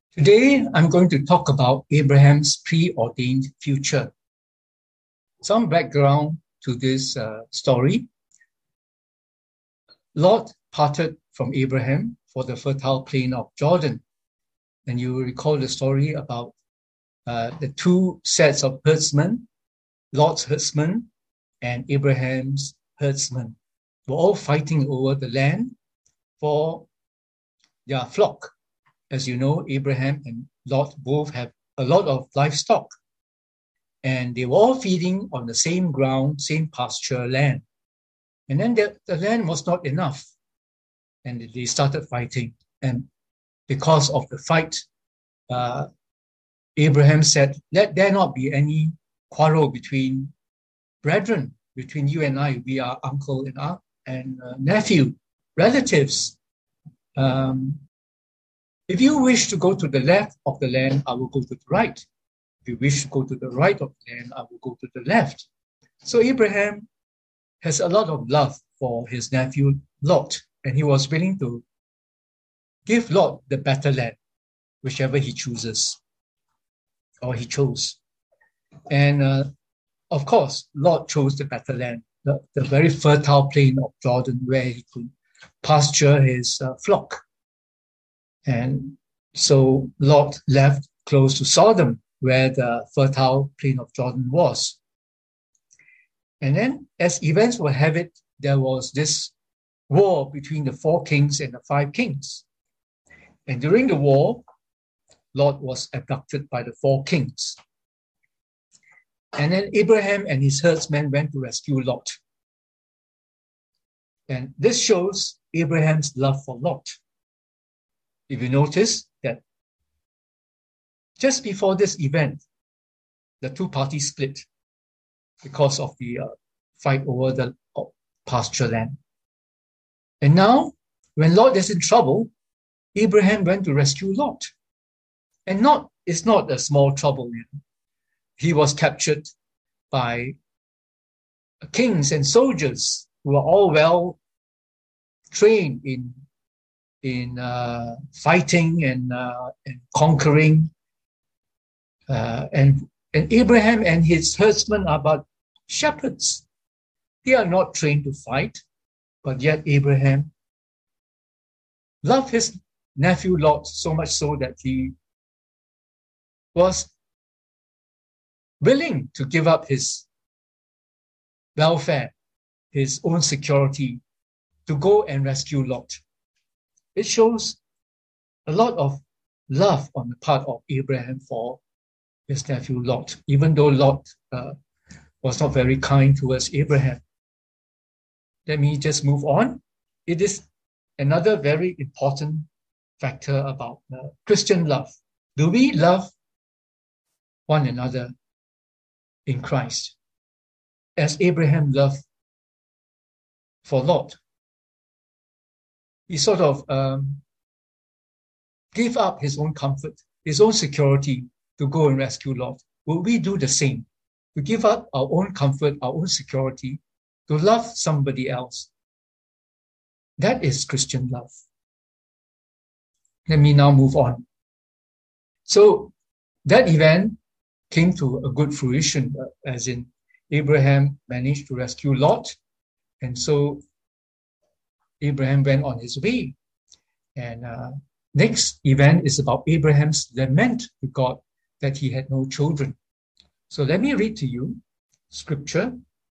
Today, I'm going to talk about Abraham's preordained future. Some background to this story. Lot parted from Abraham for the fertile plain of Jordan. And you will recall the story about the two sets of herdsmen, Lot's herdsmen and Abraham's herdsmen, were all fighting over the land for their flock. As you know, Abraham and Lot both have a lot of livestock, and they were all feeding on the same ground, same pasture land. And then the land was not enough, and they started fighting. And because of the fight, Abraham said, "Let there not be any quarrel between brethren, between you and I. We are uncle and nephew, relatives. If you wish to go to the left of the land, I will go to the right. If you wish to go to the right of the land, I will go to the left." So Abraham has a lot of love for his nephew Lot, and he was willing to give Lot the better land, whichever he chooses, or he chose. And of course, Lot chose the better land, the very fertile plain of Jordan where he could pasture his flock. And so Lot left close to Sodom, where the fertile plain of Jordan was. And then, as events will have it, there was this war between the 4 kings and the 5 kings. And during the war, Lot was abducted by the 4 kings. And then Abraham and his herdsmen went to rescue Lot. And this shows Abraham's love for Lot. If you notice that just before this event, the 2 parties split because of the fight over the pasture land. And now, when Lot is in trouble, Abraham went to rescue Lot. And it's not a small trouble. He was captured by kings and soldiers who are all well trained in fighting and conquering. And Abraham and his herdsmen are but shepherds. They are not trained to fight, but yet Abraham loved his nephew Lot so much so that he was willing to give up his welfare, his own security, to go and rescue Lot. It shows a lot of love on the part of Abraham for his nephew Lot, even though Lot was not very kind towards Abraham. Let me just move on. It is another very important factor about Christian love. Do we love one another in Christ as Abraham loved for Lot? He sort of gave up his own comfort, his own security to go and rescue Lot. Will we do the same? To give up our own comfort, our own security, to love somebody else? That is Christian love. Let me now move on. So that event came to a good fruition, as in Abraham managed to rescue Lot. And so Abraham went on his way. And next event is about Abraham's lament to God that he had no children. So let me read to you scripture.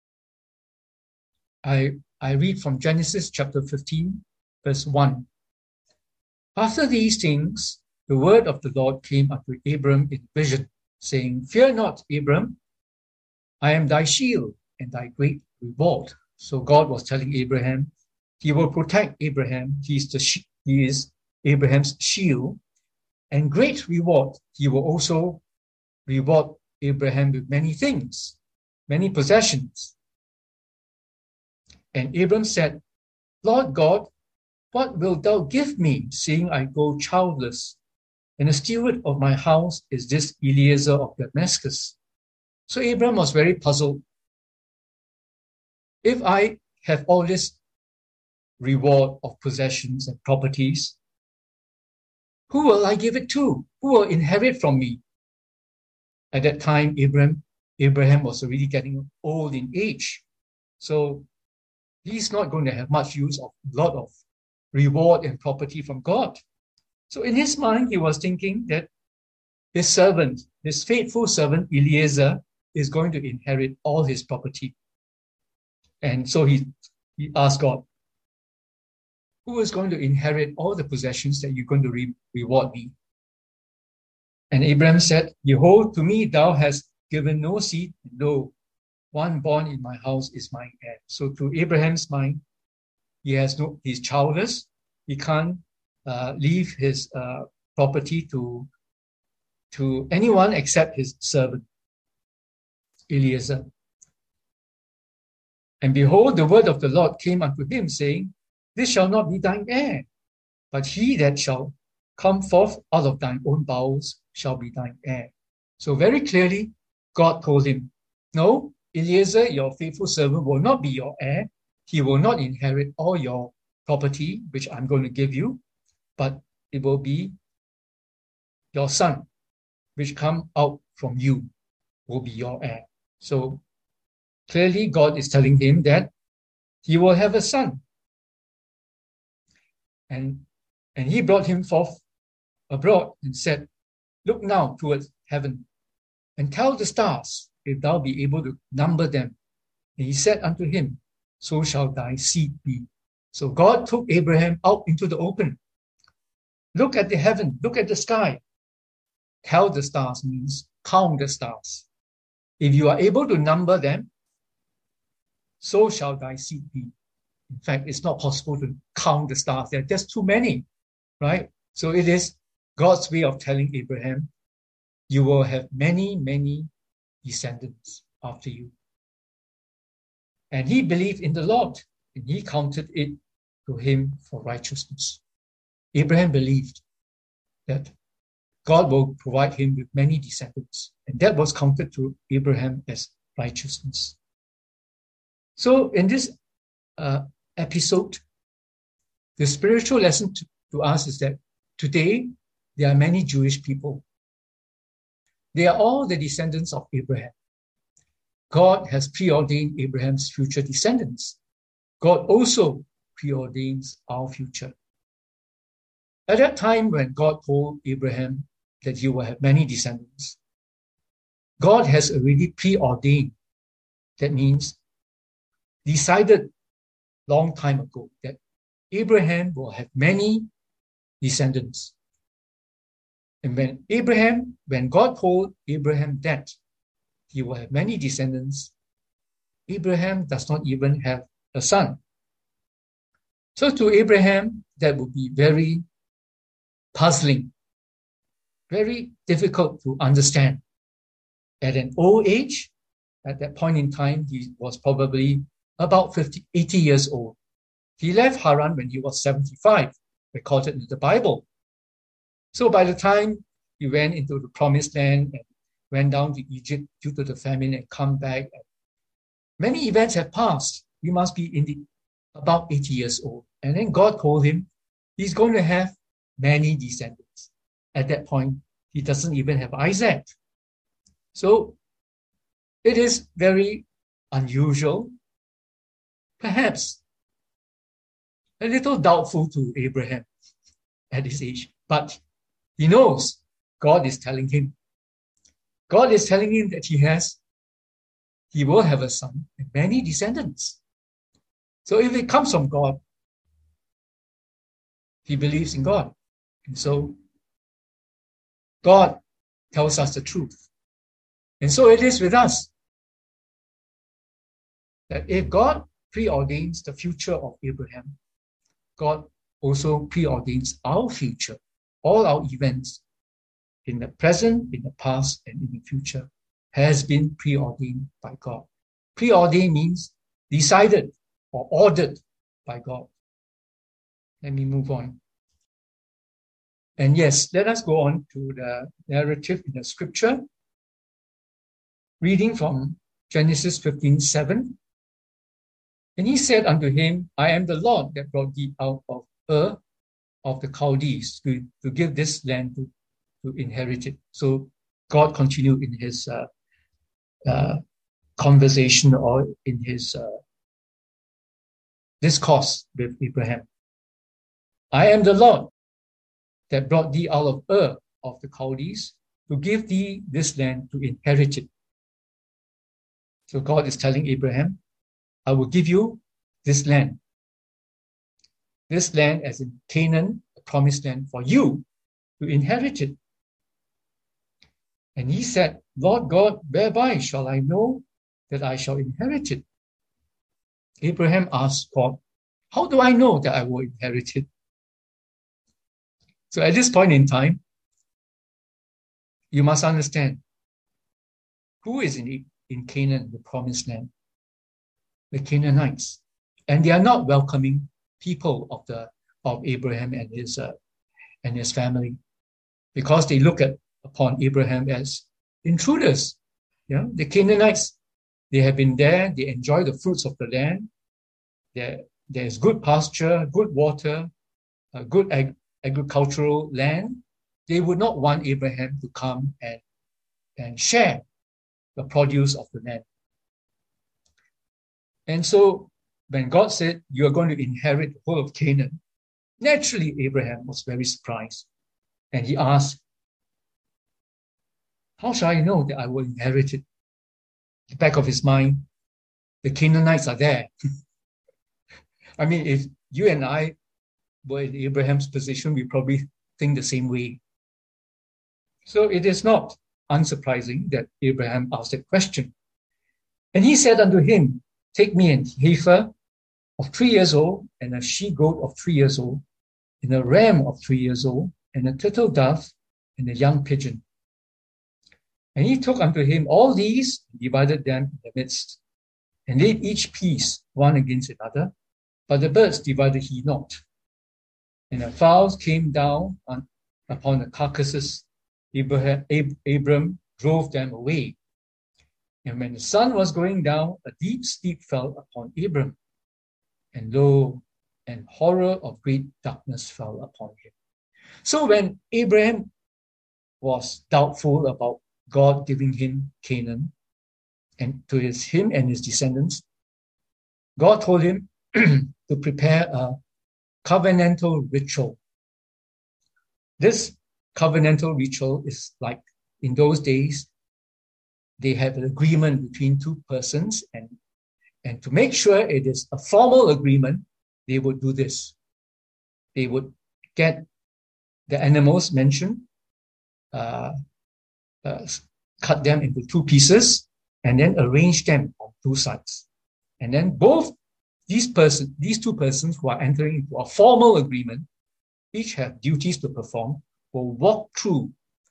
I read from Genesis chapter 15, verse 1. After these things, the word of the Lord came unto Abram in vision, saying, "Fear not, Abram, I am thy shield and thy great reward." So God was telling Abraham, he will protect Abraham. He is Abraham's shield. And great reward, he will also reward Abraham with many things, many possessions. And Abram said, "Lord God, what wilt thou give me, seeing I go childless? And the steward of my house is this Eliezer of Damascus." So Abram was very puzzled. If I have all this reward of possessions and properties, Who will I give it to? Who will inherit from me? At that time, Abraham was already getting old in age. So he's not going to have much use of a lot of reward and property from God. So in his mind, he was thinking that his servant, his faithful servant, Eliezer, is going to inherit all his property. And so he asked God, who is going to inherit all the possessions that you're going to reward me? And Abraham said, behold, to me thou hast given no seed, no one born in my house is my heir. So to Abraham's mind, he's childless. He can't leave his property to anyone except his servant, Eliezer. And behold, the word of the Lord came unto him, saying, this shall not be thine heir, but he that shall come forth out of thine own bowels shall be thine heir. So very clearly, God told him, no, Eliezer, your faithful servant, will not be your heir. He will not inherit all your property, which I'm going to give you, but it will be your son, which come out from you, will be your heir. So clearly, God is telling him that he will have a son. And he brought him forth abroad and said, look now towards heaven and tell the stars if thou be able to number them. And he said unto him, so shall thy seed be. So God took Abraham out into the open. Look at the heaven, look at the sky. Tell the stars means count the stars. If you are able to number them, so shall thy seed be. In fact, it's not possible to count the stars. There are just too many, right? So it is God's way of telling Abraham, you will have many, many descendants after you. And he believed in the Lord, and he counted it to him for righteousness. Abraham believed that God will provide him with many descendants, and that was counted to Abraham as righteousness. So in this episode, the spiritual lesson to us is that today there are many Jewish people. They are all the descendants of Abraham. God has preordained Abraham's future descendants. God also preordains our future. At that time when God told Abraham that he will have many descendants, God has already preordained. That means decided long time ago that Abraham will have many descendants. And when God told Abraham that he will have many descendants, Abraham does not even have a son. So to Abraham, that would be very puzzling, very difficult to understand. At an old age, at that point in time, he was probably about 80 years old. He left Haran when he was 75, recorded in the Bible. So by the time he went into the promised land and went down to Egypt due to the famine and come back, many events have passed. He must be about 80 years old. And then God told him he's going to have many descendants. At that point, he doesn't even have Isaac. So it is very unusual, perhaps a little doubtful to Abraham at his age, but he knows God is telling him. God is telling him that he will have a son and many descendants. So if it comes from God, he believes in God. And so God tells us the truth. And so it is with us. That if God preordains the future of Abraham, God also preordains our future, all our events in the present, in the past, and in the future has been preordained by God. Preordained means decided or ordered by God. Let me move on. And yes, let us go on to the narrative in the scripture. Reading from Genesis 15:7. And he said unto him, I am the Lord that brought thee out of Ur of the Chaldees to give this land to inherit it. So God continued in his conversation or in his discourse with Abraham. I am the Lord that brought thee out of Ur of the Chaldees to give thee this land to inherit it. So God is telling Abraham, I will give you this land. This land as in Canaan, the promised land for you to inherit it. And he said, Lord God, whereby shall I know that I shall inherit it? Abraham asked God, how do I know that I will inherit it? So at this point in time, you must understand who is in Canaan, the promised land? The Canaanites. And they are not welcoming people of Abraham and his family, because they look upon Abraham as intruders. Yeah? The Canaanites, they have been there, they enjoy the fruits of the land. There's good pasture, good water, good agricultural land. They would not want Abraham to come and share the produce of the land. And so when God said, you are going to inherit the whole of Canaan, naturally Abraham was very surprised. And he asked, how shall I know that I will inherit it? The back of his mind, the Canaanites are there. I mean, if you and I were in Abraham's position, we probably think the same way. So it is not unsurprising that Abraham asked that question. And he said unto him, take me an heifer of 3 years old, and a she-goat of 3 years old, and a ram of 3 years old, and a turtle dove, and a young pigeon. And he took unto him all these, and divided them in the midst, and laid each piece one against another, but the birds divided he not. And the fowls came down upon the carcasses. Abram drove them away. And when the sun was going down, a deep sleep fell upon Abram. And lo, an horror of great darkness fell upon him. So when Abraham was doubtful about God giving him Canaan and to him and his descendants, God told him to prepare a covenantal ritual. This covenantal ritual is like in those days, they have an agreement between two persons, and to make sure it is a formal agreement, they would do this. They would get the animals mentioned, cut them into 2 pieces, and then arrange them on 2 sides. And then both these 2 persons who are entering into a formal agreement, each have duties to perform, will walk through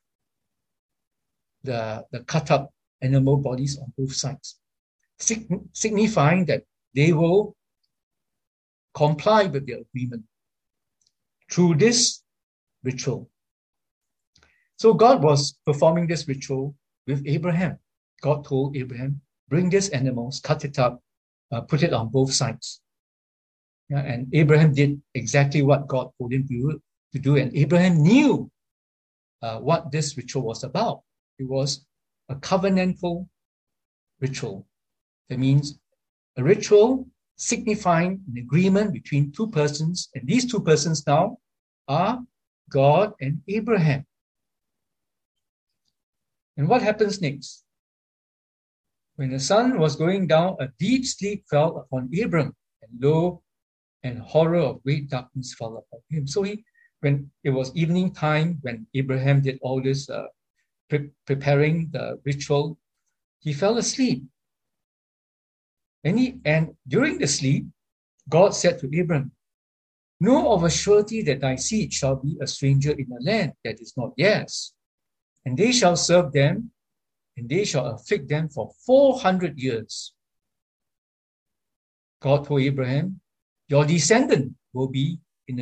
the cut up animal bodies on both sides, signifying that they will comply with the agreement through this ritual. So God was performing this ritual with Abraham. God told Abraham, bring these animals, cut it up, put it on both sides. Yeah, and Abraham did exactly what God told him to do. And Abraham knew what this ritual was about. It was a covenantal ritual. That means a ritual signifying an agreement between 2 persons. And these 2 persons now are God and Abraham. And what happens next? When the sun was going down, a deep sleep fell upon Abram, and lo, an horror of great darkness fell upon him. So when it was evening time, when Abraham did all this preparing the ritual, he fell asleep. And during the sleep, God said to Abram, know of a surety that thy seed shall be a stranger in a land that is not theirs, and they shall serve them, and they shall afflict them for 400 years. God told Abraham, your descendant will be in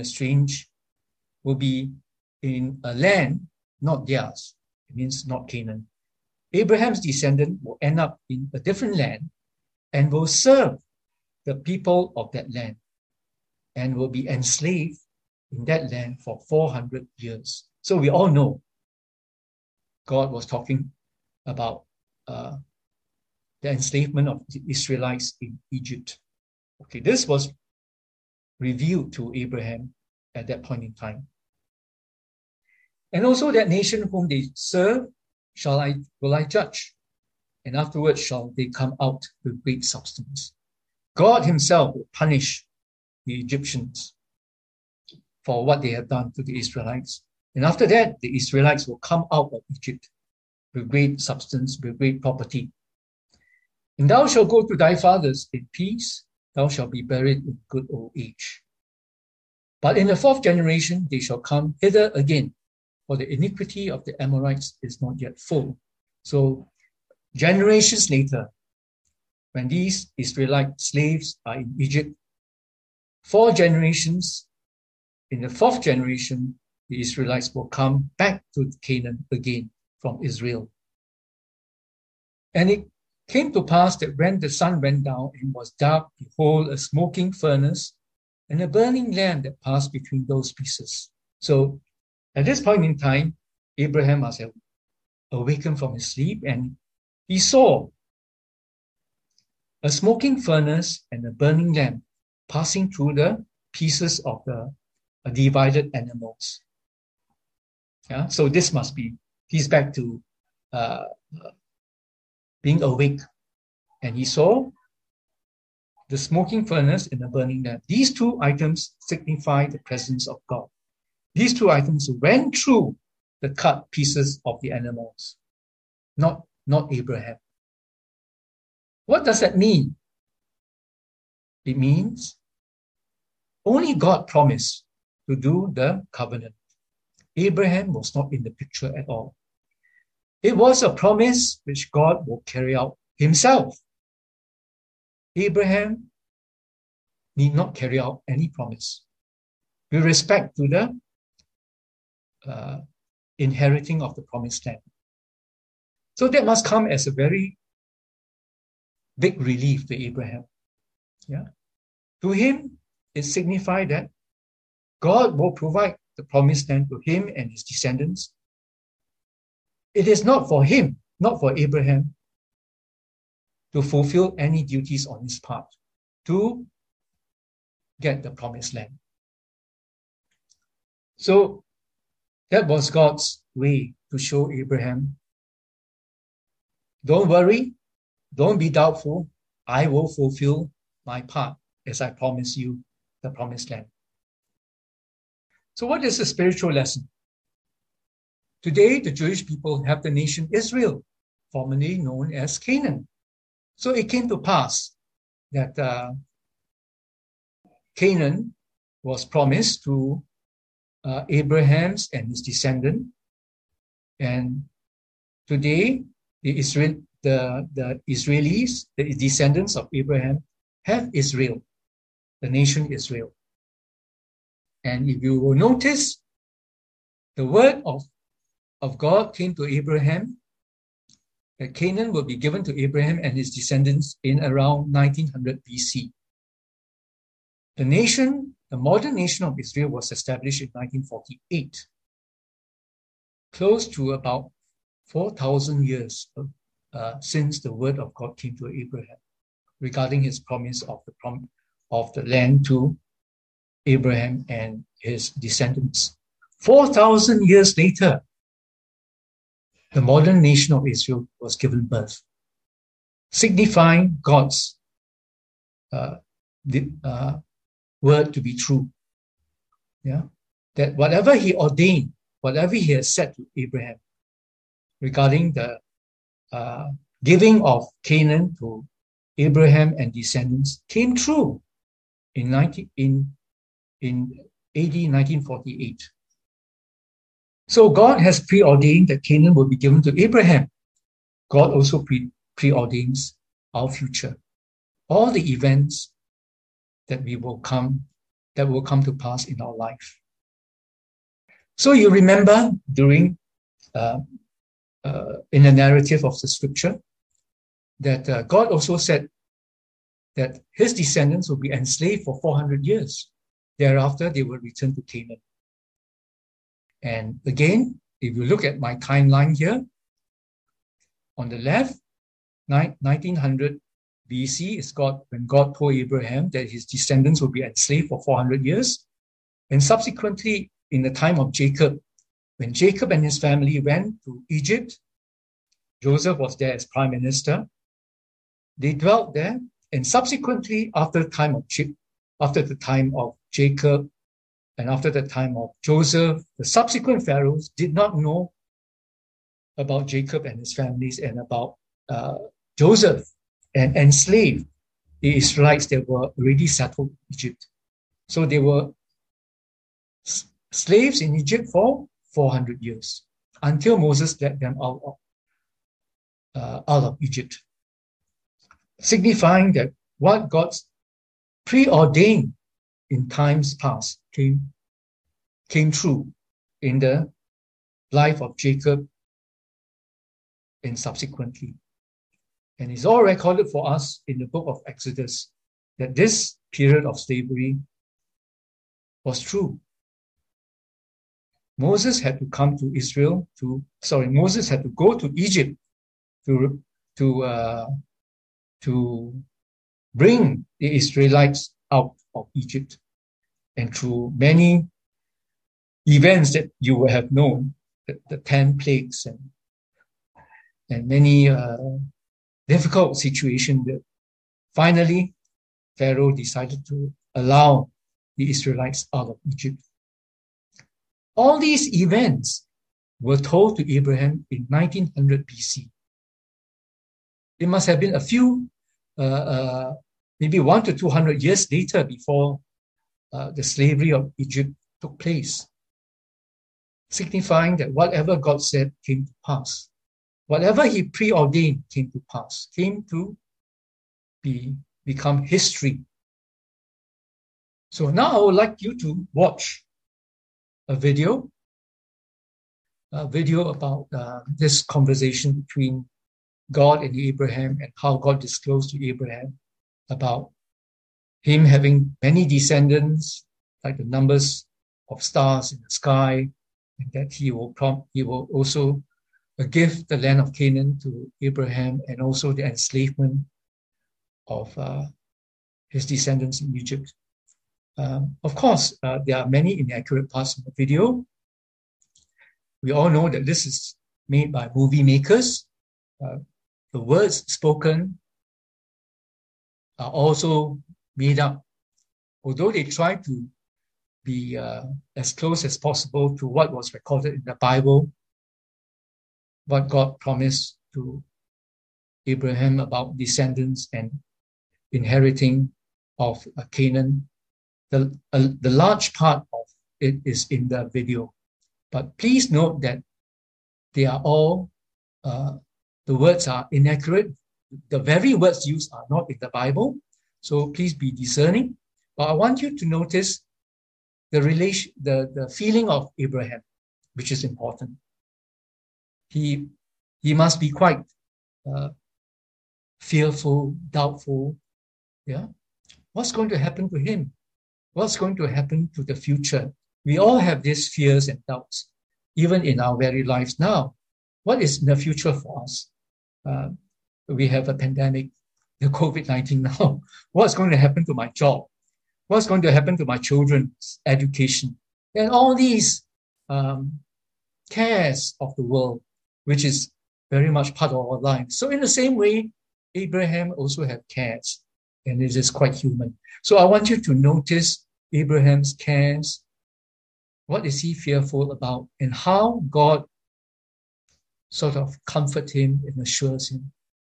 a land not theirs. It means not Canaan. Abraham's descendant will end up in a different land and will serve the people of that land and will be enslaved in that land for 400 years. So we all know God was talking about the enslavement of the Israelites in Egypt. Okay, this was revealed to Abraham at that point in time. And also that nation whom they serve will I judge, and afterwards shall they come out with great substance. God himself will punish the Egyptians for what they have done to the Israelites. And after that, the Israelites will come out of Egypt with great substance, with great property. And thou shalt go to thy fathers in peace, thou shalt be buried in good old age. But in the fourth generation, they shall come hither again, for the iniquity of the Amorites is not yet full. So generations later, when these Israelite slaves are in Egypt, 4 generations, in the 4th generation, the Israelites will come back to Canaan again from Israel. And it came to pass that when the sun went down and was dark, behold, a smoking furnace and a burning lamp that passed between those pieces. So at this point in time, Abraham must have awakened from his sleep, and he saw a smoking furnace and a burning lamp passing through the pieces of the divided animals. Yeah, so this must be, he's back to being awake. And he saw the smoking furnace and the burning lamp. These 2 items signify the presence of God. These 2 items went through the cut pieces of the animals, not Abraham. What does that mean? It means only God promised to do the covenant. Abraham was not in the picture at all. It was a promise which God will carry out himself. Abraham need not carry out any promise with respect to the inheriting of the promised land. So that must come as a very big relief to Abraham. Yeah. To him, it signified that God will provide the promised land to him and his descendants. It is not for him, not for Abraham, to fulfill any duties on his part to get the promised land. So that was God's way to show Abraham, don't worry, don't be doubtful, I will fulfill my part as I promise you the promised land. So what is the spiritual lesson? Today, the Jewish people have the nation Israel, formerly known as Canaan. So it came to pass that Canaan was promised to Abraham's and his descendant. And today, the Israelis, the descendants of Abraham, have Israel, the nation Israel. And if you will notice, the word of God came to Abraham, that Canaan will be given to Abraham and his descendants in around 1900 BC. The modern nation of Israel was established in 1948, close to about 4,000 years since the word of God came to Abraham regarding his promise of the land to Abraham and his descendants. 4,000 years later, the modern nation of Israel was given birth, signifying God's word to be true. Yeah, that whatever he ordained, whatever he has said to Abraham regarding the giving of Canaan to Abraham and descendants came true in AD 1948. So God has preordained that Canaan will be given to Abraham. God also preordains our future. All the events that will come to pass in our life. So you remember during in the narrative of the scripture that God also said that his descendants will be enslaved for 400 years. Thereafter, they will return to Canaan. And again, if you look at my timeline here, on the left, 1900 BC is when God told Abraham that his descendants will be enslaved for 400 years. And subsequently, in the time of Jacob, when Jacob and his family went to Egypt, Joseph was there as prime minister. They dwelt there, and subsequently, after the time of Jacob and after the time of Joseph, the subsequent pharaohs did not know about Jacob and his families and about Joseph, and enslaved the Israelites that were already settled in Egypt. So they were slaves in Egypt for 400 years until Moses led them out of Egypt, signifying that what God preordained in times past came true in the life of Jacob and subsequently. And it's all recorded for us in the book of Exodus that this period of slavery was true. Moses had to go to Egypt to bring the Israelites out of Egypt. And through many events that you will have known, the 10 plagues and many difficult situations, that finally Pharaoh decided to allow the Israelites out of Egypt. All these events were told to Abraham in 1900 BC. It must have been a few, maybe 100 to 200 years later before the slavery of Egypt took place, signifying that whatever God said came to pass. Whatever he preordained came to pass, came to become history. So now I would like you to watch a video about this conversation between God and Abraham and how God disclosed to Abraham about him having many descendants, like the numbers of stars in the sky, and that he will also give the land of Canaan to Abraham, and also the enslavement of his descendants in Egypt. Of course, there are many inaccurate parts in the video. We all know that this is made by movie makers. The words spoken are also made up. Although they try to be as close as possible to what was recorded in the Bible, what God promised to Abraham about descendants and inheriting of Canaan, the large part of it is in the video. But please note that they are all, the words are inaccurate. The very words used are not in the Bible. So please be discerning. But I want you to notice the feeling of Abraham, which is important. He must be quite fearful, doubtful. Yeah, what's going to happen to him? What's going to happen to the future? We all have these fears and doubts, even in our very lives now. What is in the future for us? We have a pandemic, the COVID-19 now. What's going to happen to my job? What's going to happen to my children's education? And all these cares of the world, which is very much part of our life. So in the same way, Abraham also had cares, and it is quite human. So I want you to notice Abraham's cares. What is he fearful about, and how God sort of comforts him and assures him.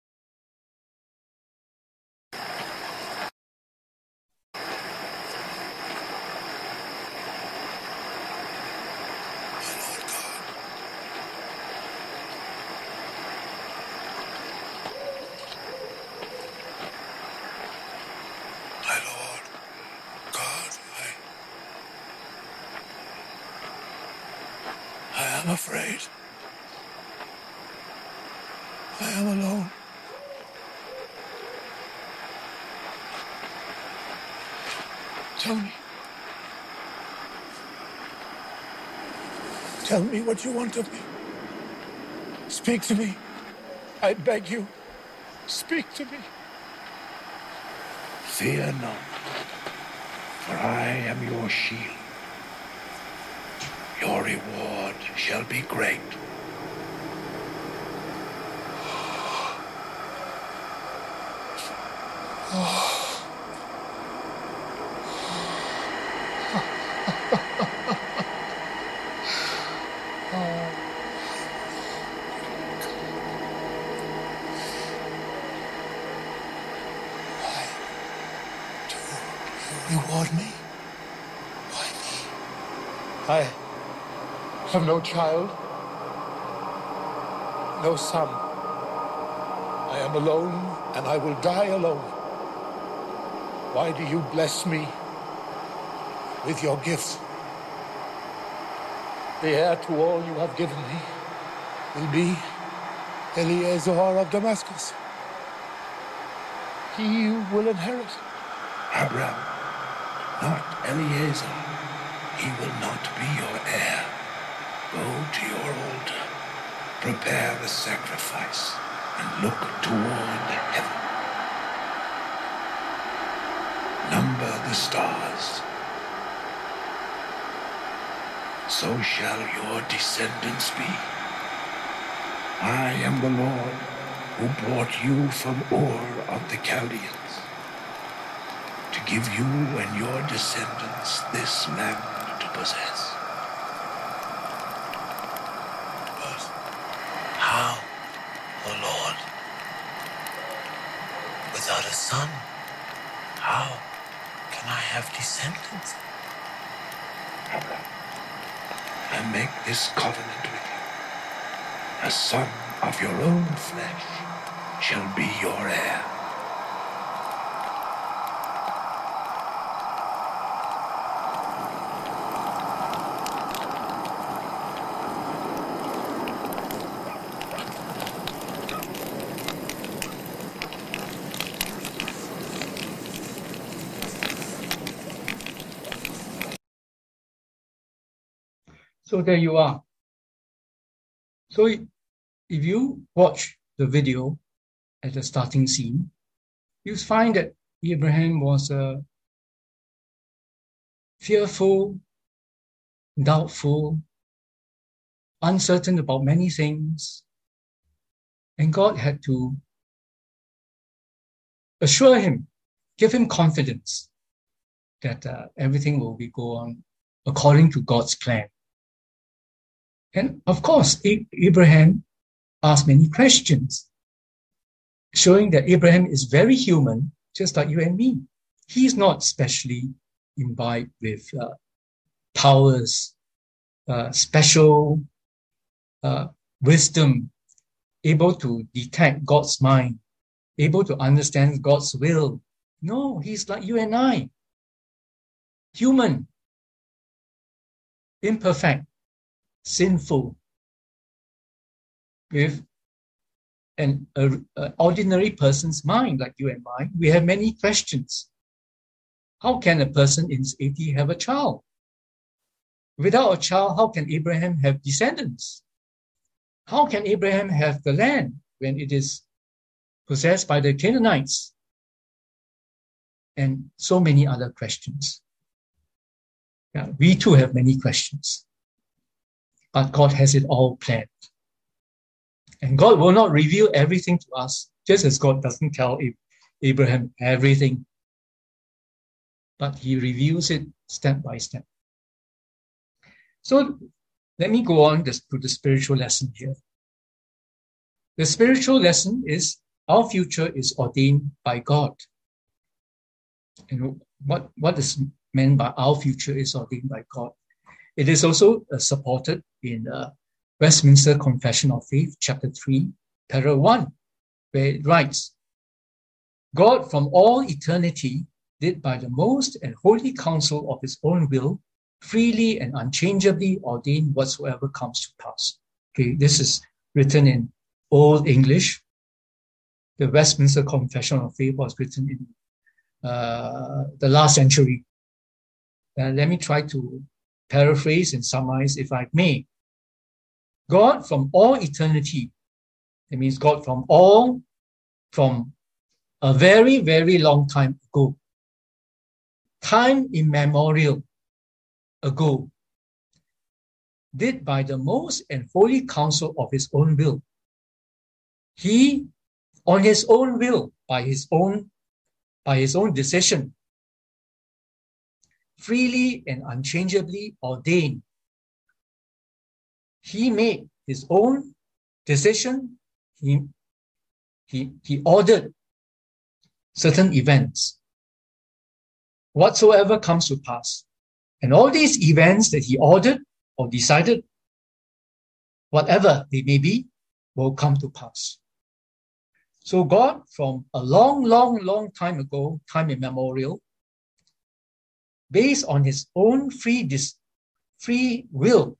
I am afraid. I am alone. Tony, Tell me what you want of me. Speak to me. I beg you. Speak to me. Fear not, for I am your shield. Your reward shall be great. Reward me? Why me? I have no child, no son. I am alone, and I will die alone. Why do you bless me with your gifts? The heir to all you have given me will be Eliezer of Damascus. He will inherit. Abraham, not Eliezer. He will not be your heir. Go to your altar, prepare the sacrifice, and look toward heaven. Number the stars. So shall your descendants be. I am the Lord who brought you from Ur of the Chaldeans to give you and your descendants this land to possess. But how, O Lord? Without a son, how can I have descendants? Abraham, I make this covenant with you. A son of your own flesh shall be your heir. So there you are. So if you watch the video at the starting scene, you find that Abraham was fearful, doubtful, uncertain about many things. And God had to assure him, give him confidence that everything will go on according to God's plan. And of course, Abraham asked many questions, showing that Abraham is very human, just like you and me. He's not specially imbibed with powers, special wisdom, able to detect God's mind, able to understand God's will. No, he's like you and I, human, imperfect, sinful, with an ordinary person's mind like you and I. We have many questions. How can a person in his 80s have a child? Without a child, how can Abraham have descendants? How can Abraham have the land when it is possessed by the Canaanites? And so many other questions. Yeah, we too have many questions. But God has it all planned. And God will not reveal everything to us, just as God doesn't tell Abraham everything. But he reveals it step by step. So let me go on to the spiritual lesson here. The spiritual lesson is our future is ordained by God. And what is meant by our future is ordained by God? It is also supported in Westminster Confession of Faith, chapter 3, paragraph 1, where it writes, God from all eternity did by the most and holy counsel of his own will freely and unchangeably ordain whatsoever comes to pass. Okay, this is written in Old English. The Westminster Confession of Faith was written in the last century. Let me try to paraphrase and summarize, if I may. God from all eternity, it means God from a very, very long time ago, time immemorial ago, did by the most and holy counsel of his own will. He, on his own will, by his own decision, freely and unchangeably ordained. He made his own decision. He ordered certain events, whatsoever comes to pass. And all these events that he ordered or decided, whatever they may be, will come to pass. So God, from a long, long, long time ago, time immemorial, based on his own free will,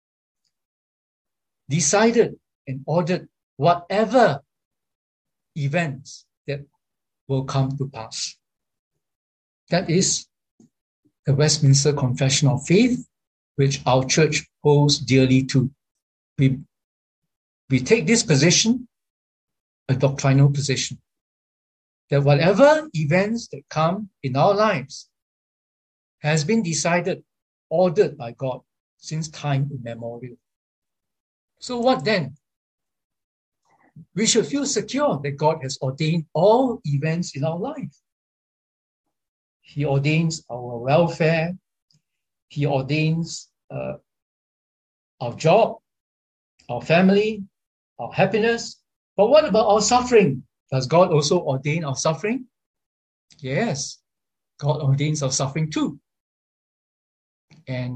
decided and ordered whatever events that will come to pass. That is the Westminster Confession of Faith, which our church holds dearly to. We take this position, a doctrinal position, that whatever events that come in our lives has been decided, ordered by God since time immemorial. So what then? We should feel secure that God has ordained all events in our life. He ordains our welfare. He ordains our job, our family, our happiness. But what about our suffering? Does God also ordain our suffering? Yes, God ordains our suffering too. And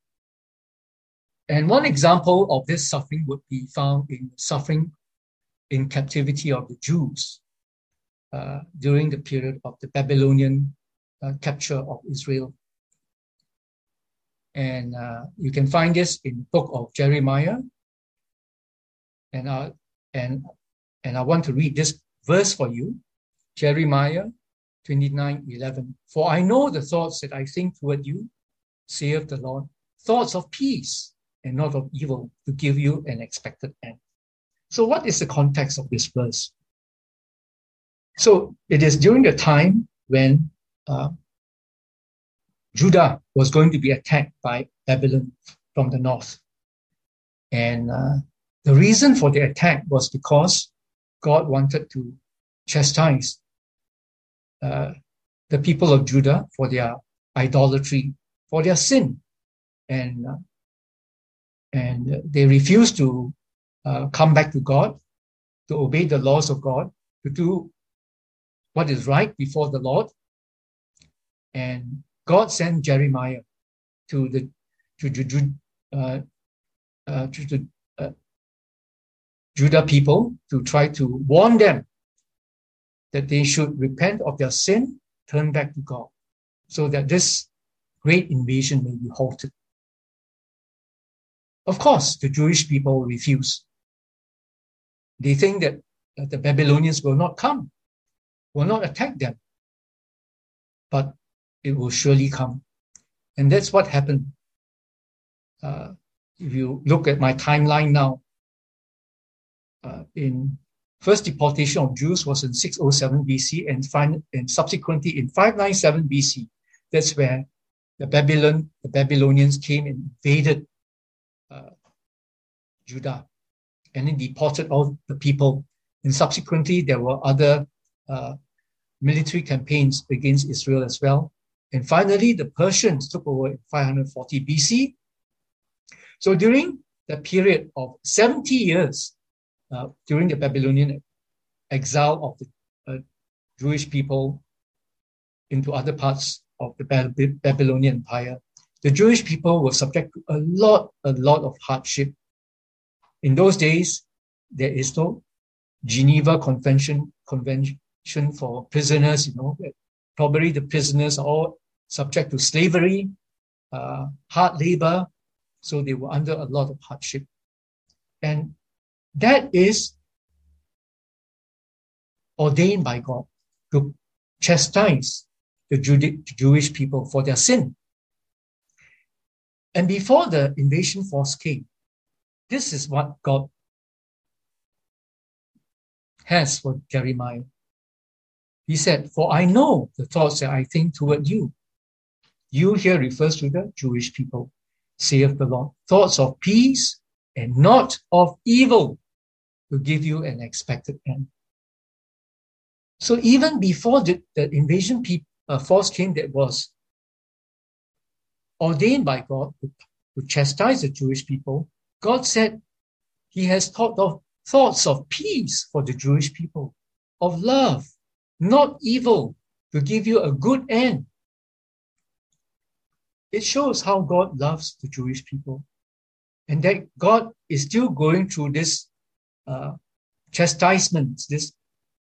one example of this suffering would be found in suffering in captivity of the Jews during the period of the Babylonian capture of Israel. And you can find this in the book of Jeremiah. And I want to read this verse for you, Jeremiah 29:11. For I know the thoughts that I think toward you, saith the Lord, thoughts of peace and not of evil, to give you an expected end. So what is the context of this verse? So it is during the time when Judah was going to be attacked by Babylon from the north. And the reason for the attack was because God wanted to chastise the people of Judah for their idolatry, for their sin. And they refused to come back to God, to obey the laws of God, to do what is right before the Lord. And God sent Jeremiah to the Judah people to try to warn them that they should repent of their sin, turn back to God, so that this great invasion may be halted. Of course, the Jewish people refuse. They think that the Babylonians will not come, will not attack them, but it will surely come. And that's what happened. If you look at my timeline now, in first deportation of Jews was in 607 BC and subsequently in 597 BC. That's where the Babylonians came and invaded Judah and then deported all the people. And subsequently, there were other military campaigns against Israel as well. And finally, the Persians took over in 540 BC. So during the period of 70 years, during the Babylonian exile of the Jewish people into other parts of the Babylonian Empire, the Jewish people were subject to a lot of hardship. In those days, there is no Geneva Convention for prisoners. Probably the prisoners are all subject to slavery, hard labor, so they were under a lot of hardship. And that is ordained by God to chastise the Jewish people for their sin. And before the invasion force came, This is what God has for Jeremiah. He said, "For I know the thoughts that I think toward you." You here refers to the Jewish people, saith the Lord. Thoughts of peace and not of evil, to give you an expected end. So even before the invasion force came that was ordained by God to chastise the Jewish people, God said he has thought of thoughts of peace for the Jewish people, of love, not evil, to give you a good end. It shows how God loves the Jewish people, and that God is still going through this chastisement, this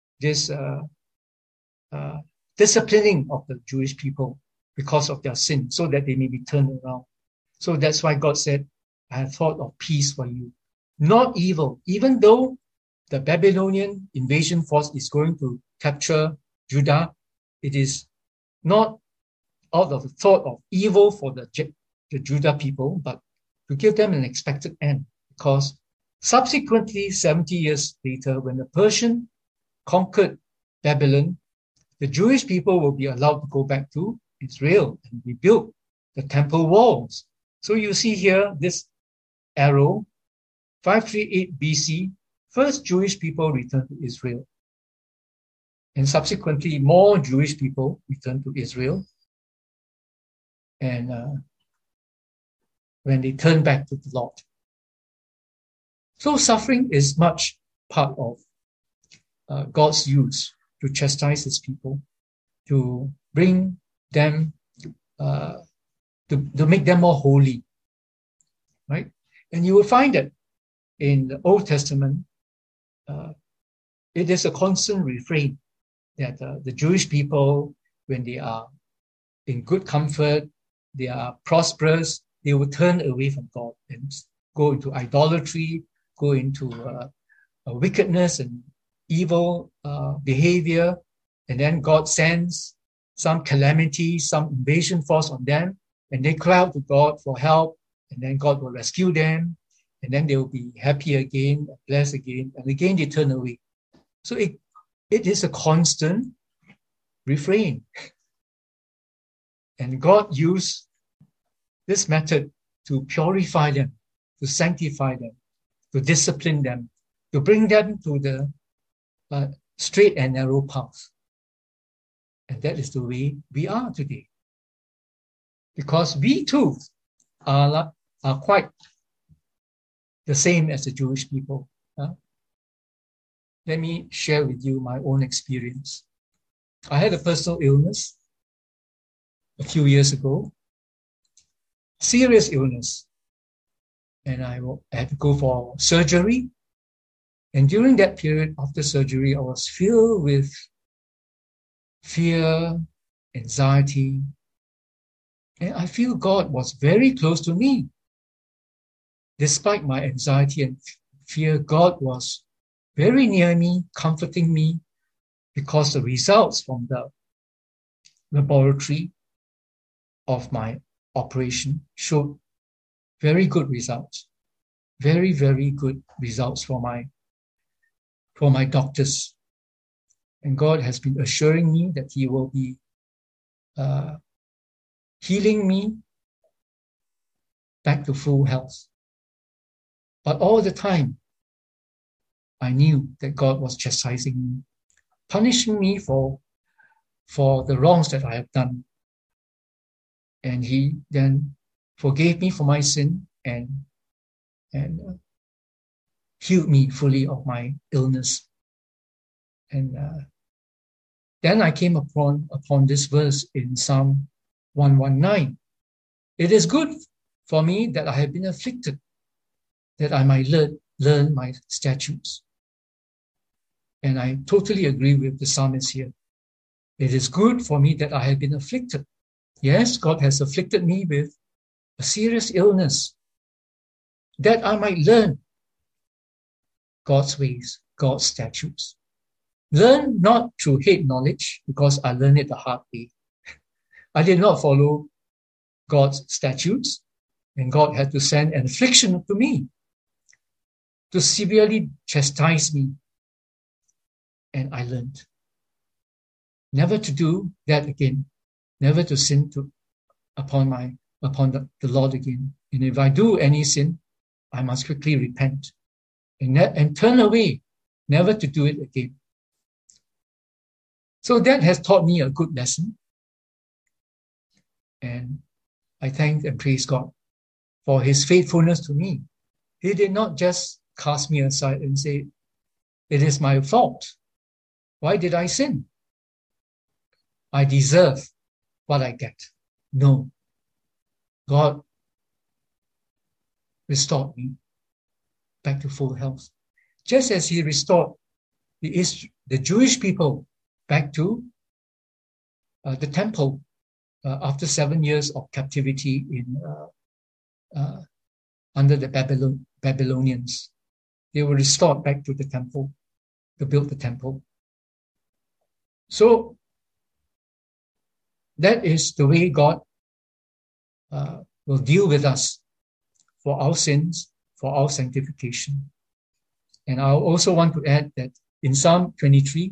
disciplining of the Jewish people because of their sin, so that they may be turned around. So that's why God said, "I have thought of peace for you, not evil." Even though the Babylonian invasion force is going to capture Judah, it is not out of the thought of evil for the Judah people, but to give them an expected end. Because subsequently, 70 years later, when the Persian conquered Babylon, the Jewish people will be allowed to go back to Israel and rebuild the temple walls. So you see here this arrow, 538 BC, first Jewish people returned to Israel. And subsequently, more Jewish people returned to Israel. And when they turn back to the Lord. So suffering is much part of God's use to chastise his people, to bring them, to make them more holy, right? And you will find that in the Old Testament, it is a constant refrain that the Jewish people, when they are in good comfort, they are prosperous, they will turn away from God and go into idolatry, go into wickedness and evil behavior. And then God sends some calamity, some invasion force on them, and they cry out to God for help, and then God will rescue them, and then they will be happy again, blessed again, and again they turn away. So it is a constant refrain. And God used this method to purify them, to sanctify them, to discipline them, to bring them to the straight and narrow path. And that is the way we are today. Because we too are quite the same as the Jewish people. Let me share with you my own experience. I had a personal illness a few years ago, serious illness, and I had to go for surgery. And during that period after surgery, I was filled with fear, anxiety, and I feel God was very close to me. Despite my anxiety and fear, God was very near me, comforting me, because the results from the laboratory of my operation showed very good results, very, very good results for my doctors. And God has been assuring me that he will be healing me back to full health. But all the time, I knew that God was chastising me, punishing me for the wrongs that I have done. And he then forgave me for my sin and healed me fully of my illness. And then I came upon this verse in Psalm 119. It is good for me that I have been afflicted, that I might learn my statutes. And I totally agree with the psalmist here. It is good for me that I have been afflicted. Yes, God has afflicted me with a serious illness, that I might learn God's ways, God's statutes. Learn not through hate knowledge, because I learned it the hard way. I did not follow God's statutes, and God had to send an affliction to me. to severely chastise me. And I learned never to do that again, never to sin upon the Lord again. And if I do any sin, I must quickly repent and turn away, never to do it again. So that has taught me a good lesson. And I thank and praise God for his faithfulness to me. He did not just cast me aside and say, it is my fault. Why did I sin? I deserve what I get. No. God restored me back to full health. Just as he restored the Jewish people back to the temple after 7 years of captivity under the Babylonians. They were restored back to the temple, to build the temple. So that is the way God will deal with us for our sins, for our sanctification. And I also want to add that in Psalm 23,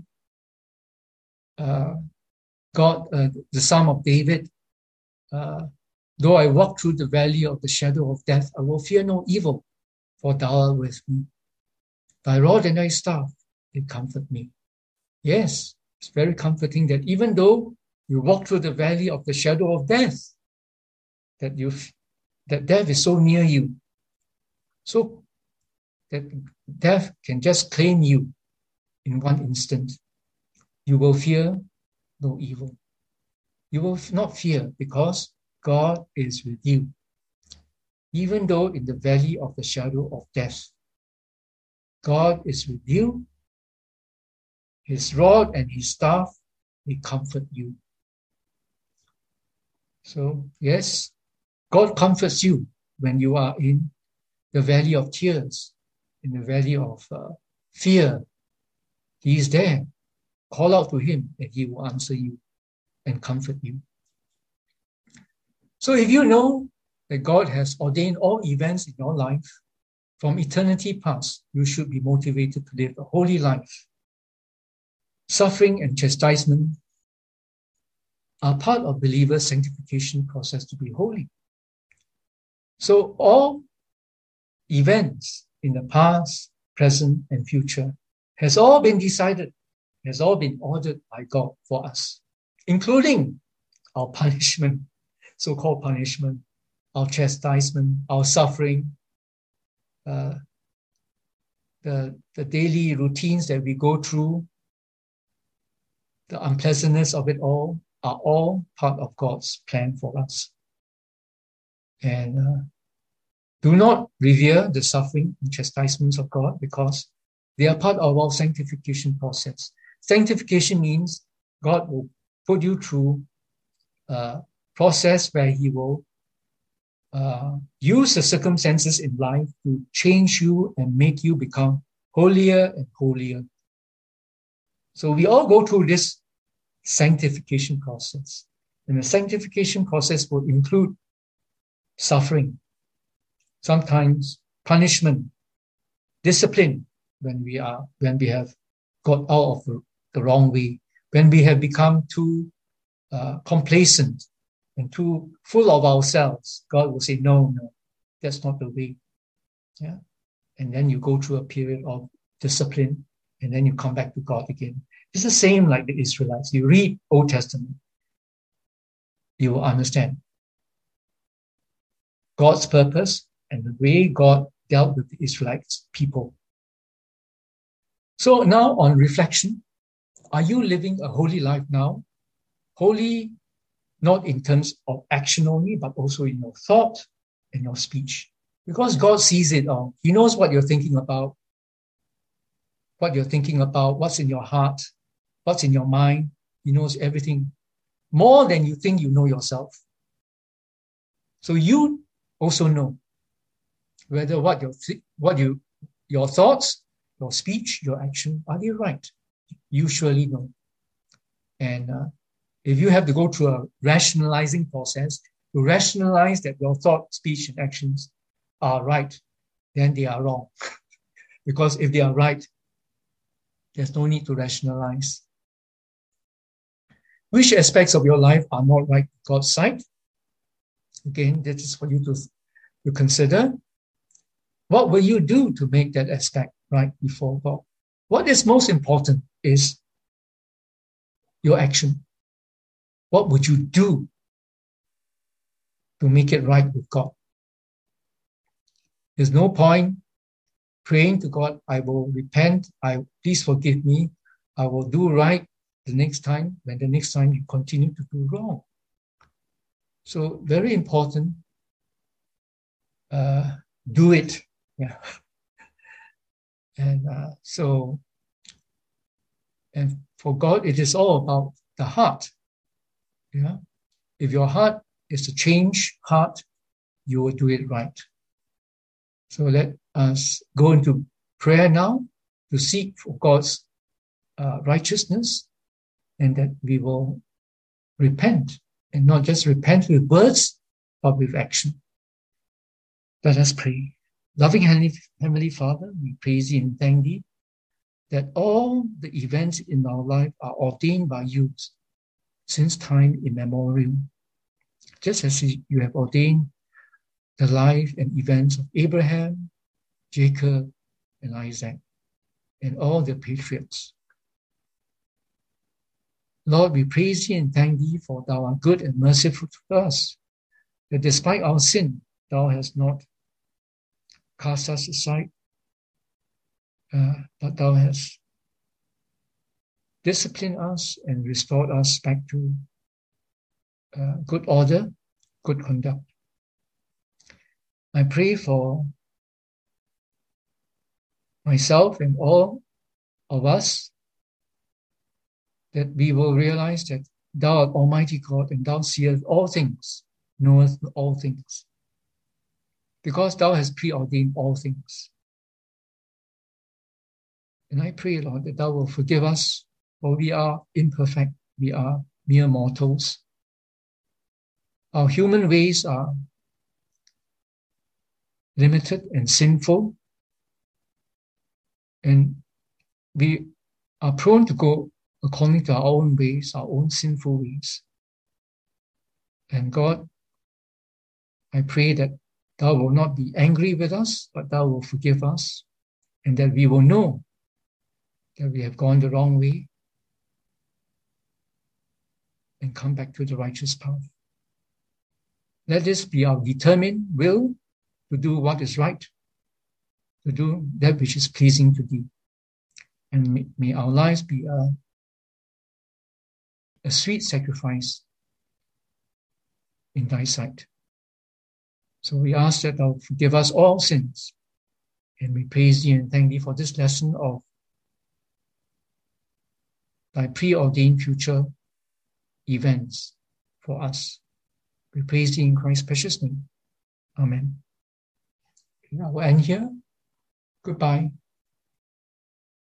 the Psalm of David, though I walk through the valley of the shadow of death, I will fear no evil, for thou art with me. Thy rod and thy staff, they comfort me. Yes, it's very comforting that even though you walk through the valley of the shadow of death, that death is so near you, so that death can just claim you in one instant. You will fear no evil. You will not fear because God is with you. Even though in the valley of the shadow of death, God is with you. His rod and his staff, they comfort you. So yes, God comforts you when you are in the valley of tears, in the valley of fear. He is there. Call out to him and he will answer you and comfort you. So if you know that God has ordained all events in your life from eternity past, you should be motivated to live a holy life. Suffering and chastisement are part of believers' sanctification process to be holy. So all events in the past, present, and future has all been decided, has all been ordered by God for us, including our punishment, so-called punishment, our chastisement, our suffering, the daily routines that we go through, the unpleasantness of it all are all part of God's plan for us. And do not revere the suffering and chastisements of God because they are part of our sanctification process. Sanctification means God will put you through a process where he will use the circumstances in life to change you and make you become holier and holier. So we all go through this sanctification process. And the sanctification process will include suffering, sometimes punishment, discipline when we have got out of the wrong way, when we have become too complacent and too full of ourselves. God will say, no, that's not the way. Yeah. And then you go through a period of discipline and then you come back to God again. It's the same like the Israelites. You read Old Testament, you will understand God's purpose and the way God dealt with the Israelites people. So now on reflection, are you living a holy life now? Holy not in terms of action only, but also in your thought and your speech. Because God sees it all. He knows what you're thinking about, what's in your heart, what's in your mind. He knows everything more than you think you know yourself. So you also know whether your thoughts, your speech, your action, are they right? You surely know. And if you have to go through a rationalizing process to rationalize that your thought, speech, and actions are right, then they are wrong. Because if they are right, there's no need to rationalize. Which aspects of your life are not right in God's sight? Again, this is for you to consider. What will you do to make that aspect right before God? What is most important is your action. What would you do to make it right with God? There's no point praying to God, I will repent, please forgive me, I will do right the next time, when the next time you continue to do wrong. So very important, do it. Yeah. And and for God, it is all about the heart. Yeah. If your heart is a changed heart, you will do it right. So let us go into prayer now to seek for God's righteousness, and that we will repent, and not just repent with words, but with action. Let us pray. Loving Heavenly Father, we praise Thee and thank Thee that all the events in our life are ordained by You since time immemorial. Just as You have ordained the life and events of Abraham, Jacob, and Isaac, and all the patriots. Lord, we praise Thee and thank Thee for Thou art good and merciful to us, that despite our sin, Thou hast not cast us aside, but Thou hast disciplined us and restored us back to good order, good conduct. I pray for myself and all of us that we will realize that Thou art Almighty God, and Thou seest all things, knowest all things, because Thou hast preordained all things. And I pray, Lord, that Thou will forgive us, for we are imperfect, we are mere mortals. Our human ways are limited and sinful, and we are prone to go according to our own ways, our own sinful ways. And God, I pray that Thou will not be angry with us, but Thou will forgive us, and that we will know that we have gone the wrong way and come back to the righteous path. Let this be our determined will to do what is right, to do that which is pleasing to Thee. And may our lives be a sweet sacrifice in Thy sight. So we ask that Thou forgive us all sins, and we praise Thee and thank Thee for this lesson of Thy preordained future events for us. We praise Thee in Christ's precious name. Amen. Okay, I will end here. Goodbye.